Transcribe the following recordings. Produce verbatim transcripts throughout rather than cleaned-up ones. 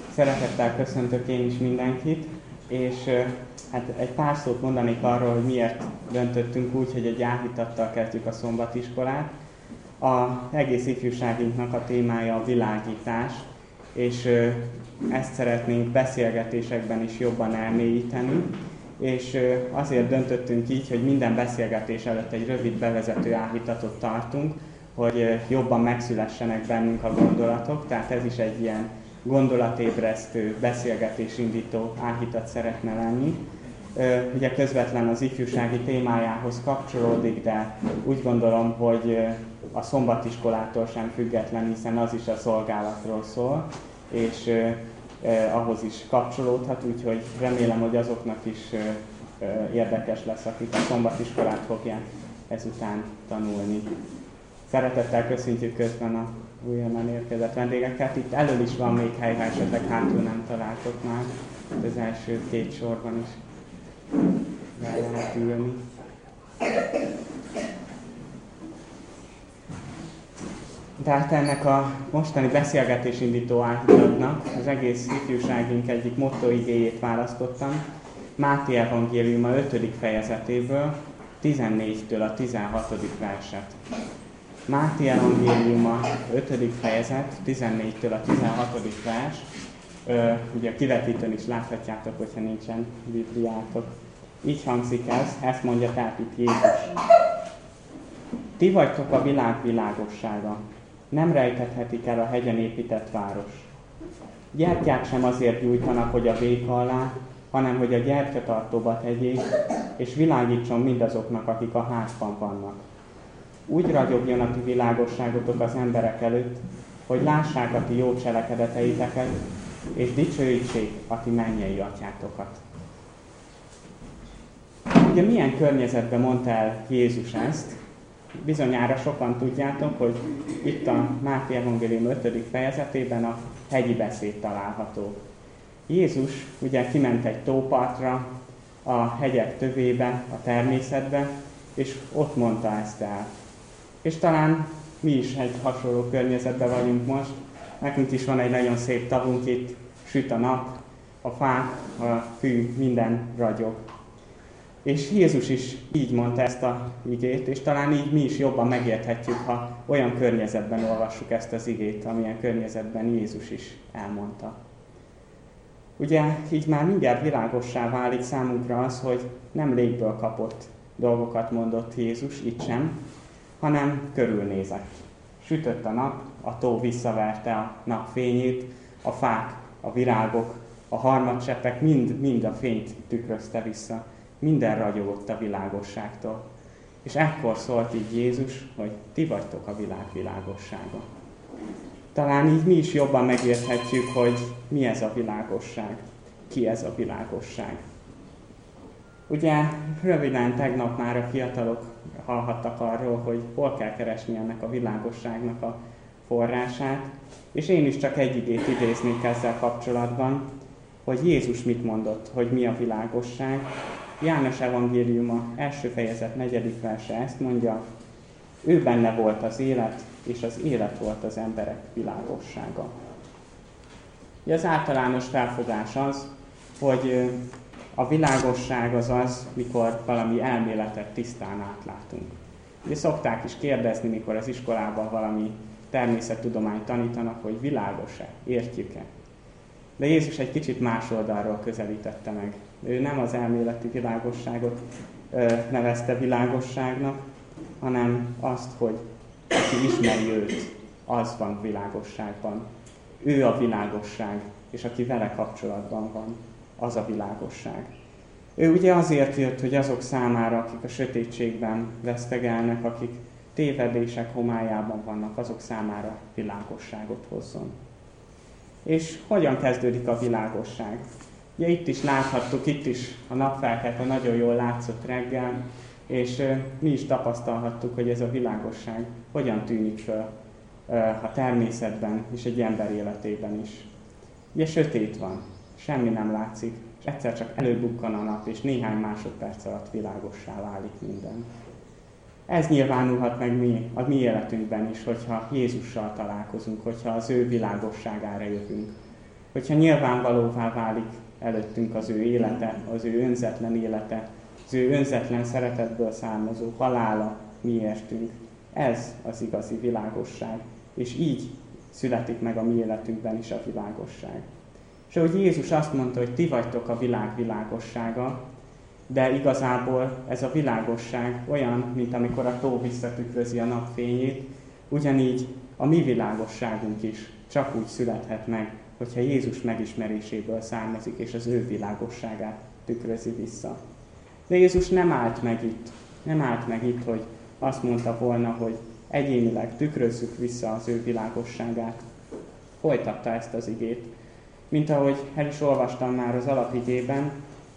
Szeretettel köszöntök én is mindenkit, és hát egy pár szót mondanék arról, hogy miért döntöttünk úgy, hogy egy álhitattal kezdjük a szombatiskolát. Az egész ifjúságunknak a témája a világítás, és ezt szeretnénk beszélgetésekben is jobban elmélyíteni, és azért döntöttünk így, hogy minden beszélgetés előtt egy rövid bevezető álhitatot tartunk, hogy jobban megszülessenek bennünk a gondolatok, tehát ez is egy ilyen gondolatébresztő, beszélgetésindító álhitat szeretne lenni. Ugye közvetlen az ifjúsági témájához kapcsolódik, de úgy gondolom, hogy a szombatiskolától sem független, hiszen az is a szolgálatról szól, és eh, ahhoz is kapcsolódhat, úgyhogy remélem, hogy azoknak is eh, érdekes lesz, akik a szombatiskolát fogják ezután tanulni. Szeretettel köszöntjük közben a újonnan érkezett vendégeket. Itt elől is van még hely, ha esetleg hátul nem találtok már. Az első két sorban is be lehet ülni. Tehát ennek a mostani beszélgetésindító álhitatnak az egész ifjúságunk egyik mottoigéjét választottam. Máté evangéliuma ötödik fejezetéből, tizennégytől a tizenhatodik verset. Máté evangéliuma ötödik fejezet, tizennégytől a tizenhatodik vers. Ö, ugye a kivetítőn is láthatjátok, hogyha nincsen bibliátok. Így hangzik ez, ezt mondja tehát itt Jézus. Ti vagytok a világ világossága. Nem rejtethetik el a hegyen épített város. Gyertyát sem azért gyújtanak, hogy a véka alá, hanem hogy a gyertyatartóba tegyék, és világítson mindazoknak, akik a házban vannak. Úgy ragyogjon a ti világosságotok az emberek előtt, hogy lássák a ti jó cselekedeteiteket, és dicsőítsék a ti mennyei atyátokat. Ugye milyen környezetben mondta el Jézus ezt? Bizonyára sokan tudjátok, hogy itt a Máté evangélium ötödik fejezetében a hegyi beszéd található. Jézus ugye kiment egy tópartra, a hegyek tövébe, a természetbe, és ott mondta ezt el. És talán mi is egy hasonló környezetben vagyunk most. Nekünk is van egy nagyon szép tavunk itt, süt a nap, a fák, a fű, minden ragyog. És Jézus is így mondta ezt a igét, és talán így mi is jobban megérthetjük, ha olyan környezetben olvassuk ezt az igét, amilyen környezetben Jézus is elmondta. Ugye így már mindjárt világossá válik számunkra az, hogy nem légből kapott dolgokat mondott Jézus, itt sem, hanem körülnézett. Sütött a nap, a tó visszaverte a napfényét, a fák, a virágok, a harmadcseppek mind, mind a fényt tükrözte vissza. Minden ragyogott a világosságtól. És ekkor szólt így Jézus, hogy ti vagytok a világ világossága. Talán így mi is jobban megérthetjük, hogy mi ez a világosság, ki ez a világosság. Ugye röviden tegnap már a fiatalok hallhattak arról, hogy hol kell keresni ennek a világosságnak a forrását, és én is csak egy igét idéznék ezzel kapcsolatban, hogy Jézus mit mondott, hogy mi a világosság. János evangéliuma első fejezet negyedik verse ezt mondja, ő benne volt az élet, és az élet volt az emberek világossága. Ugye az általános felfogás az, hogy a világosság az az, mikor valami elméletet tisztán átlátunk. Ugye szokták is kérdezni, mikor az iskolában valami természettudományt tanítanak, hogy világos-e, értjük-e. De Jézus egy kicsit más oldalról közelítette meg. Ő nem az elméleti világosságot ö, nevezte világosságnak, hanem azt, hogy aki ismeri őt, az van világosságban. Ő a világosság, és aki vele kapcsolatban van, az a világosság. Ő ugye azért jött, hogy azok számára, akik a sötétségben vesztegelnek, akik tévedések homályában vannak, azok számára világosságot hozzon. És hogyan kezdődik a világosság? Ugye itt is láthattuk, itt is a napfelkelte nagyon jól látszott reggel, és mi is tapasztalhattuk, hogy ez a világosság hogyan tűnik föl a természetben és egy ember életében is. Ugye sötét van, semmi nem látszik, és egyszer csak előbukkan a nap, és néhány másodperc alatt világossá válik minden. Ez nyilvánulhat meg mi, a mi életünkben is, hogyha Jézussal találkozunk, hogyha az ő világosságára jövünk. Hogyha nyilvánvalóvá válik előttünk az ő élete, az ő önzetlen élete, az ő önzetlen szeretetből származó halála miértünk. Ez az igazi világosság, és így születik meg a mi életünkben is a világosság. És ahogy Jézus azt mondta, hogy ti vagytok a világ világossága, de igazából ez a világosság olyan, mint amikor a tó visszatükrözi a napfényét, ugyanígy a mi világosságunk is csak úgy születhet meg, hogyha Jézus megismeréséből származik, és az ő világosságát tükrözi vissza. De Jézus nem állt meg itt. Nem állt meg itt, hogy azt mondta volna, hogy egyénileg tükrözzük vissza az ő világosságát. Folytatta ezt az igét. Mint ahogy el is olvastam már az alapigében,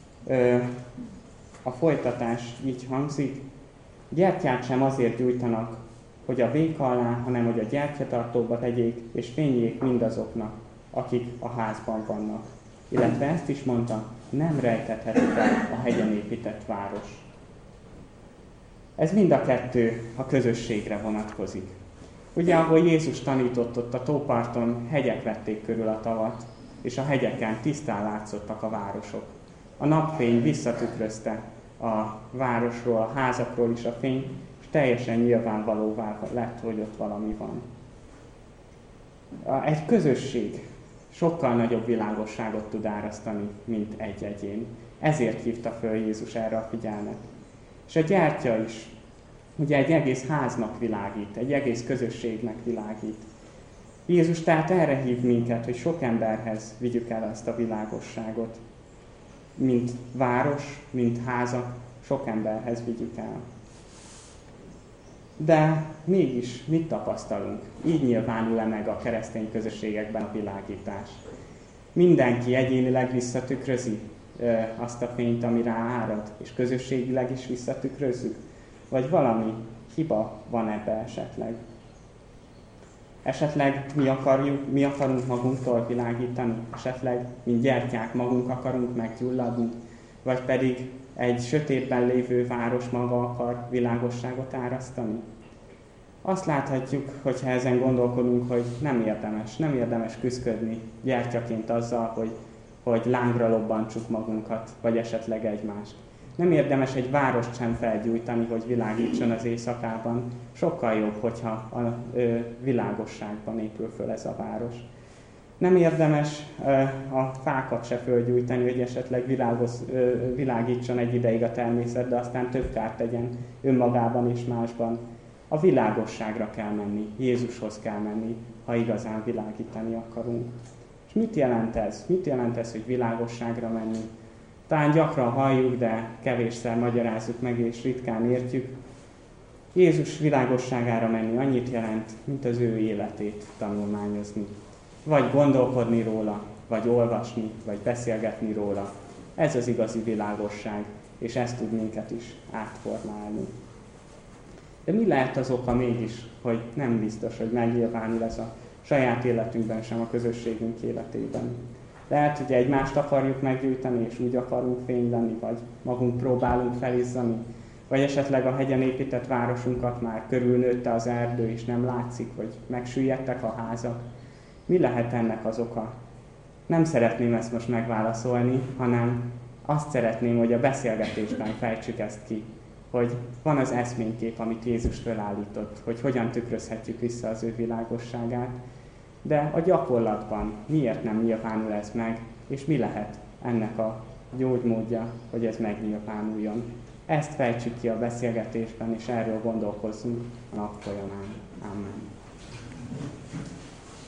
a folytatás így hangzik: gyertyát sem azért gyújtanak, hogy a véka alá, hanem hogy a gyertyatartóba tegyék, és fényjék mindazoknak, akik a házban vannak. Illetve ezt is mondta, nem rejtethetik el a hegyen épített város. Ez mind a kettő a közösségre vonatkozik. Ugye, ahol Jézus tanított, ott a tóparton hegyek vették körül a tavat, és a hegyeken tisztán látszottak a városok. A napfény visszatükrözte a városról, a házakról is a fény, és teljesen nyilvánvalóvá lett, hogy ott valami van. Egy közösség sokkal nagyobb világosságot tud árasztani, mint egy egyén. Ezért hívta föl Jézus erre a figyelmet. És a gyertya is, ugye egy egész háznak világít, egy egész közösségnek világít. Jézus tehát erre hív minket, hogy sok emberhez vigyük el ezt a világosságot. Mint város, mint házak, sok emberhez vigyük el. De mégis mit tapasztalunk? Így nyilvánul-e meg a keresztény közösségekben a világítás? Mindenki egyénileg visszatükrözi e, azt a fényt, ami ráárad, és közösségileg is visszatükrözzük? Vagy valami hiba van ebbe esetleg? Esetleg mi, akarjuk, mi akarunk magunktól világítani? Esetleg, mint gyertyák, magunk akarunk meggyulladni? Vagy pedig egy sötétben lévő város maga akar világosságot árasztani? Azt láthatjuk, hogyha ezen gondolkodunk, hogy nem érdemes, nem érdemes küszködni gyertyaként azzal, hogy, hogy lángra lobbantsuk magunkat, vagy esetleg egymást. Nem érdemes egy várost sem felgyújtani, hogy világítson az éjszakában. Sokkal jobb, hogyha a ö, világosságban épül föl ez a város. Nem érdemes ö, a fákat se fölgyújtani, hogy esetleg világos, ö, világítson egy ideig a természet, de aztán több kárt tegyen önmagában és másban. A világosságra kell menni, Jézushoz kell menni, ha igazán világítani akarunk. És mit jelent ez? Mit jelent ez, hogy világosságra menni? Talán gyakran halljuk, de kevésszer magyarázzuk meg, és ritkán értjük. Jézus világosságára menni annyit jelent, mint az ő életét tanulmányozni. Vagy gondolkodni róla, vagy olvasni, vagy beszélgetni róla. Ez az igazi világosság, és ez tud minket is átformálni. De mi lehet az oka mégis, hogy nem biztos, hogy megnyilvánul ez a saját életünkben sem, a közösségünk életében? Lehet, hogy egymást akarjuk meggyújtani, és úgy akarunk fény lenni, vagy magunk próbálunk felizzani, vagy esetleg a hegyen épített városunkat már körülnőtte az erdő, és nem látszik, hogy megsüllyedtek a házak. Mi lehet ennek az oka? Nem szeretném ezt most megválaszolni, hanem azt szeretném, hogy a beszélgetésben fejtsük ezt ki, hogy van az eszménykép, amit Jézus felállított, hogy hogyan tükrözhetjük vissza az ő világosságát, de a gyakorlatban miért nem nyilvánul ez meg, és mi lehet ennek a gyógymódja, hogy ez megnyilvánuljon. Ezt fejtsük ki a beszélgetésben, és erről gondolkozzunk a nap folyamán. Amen.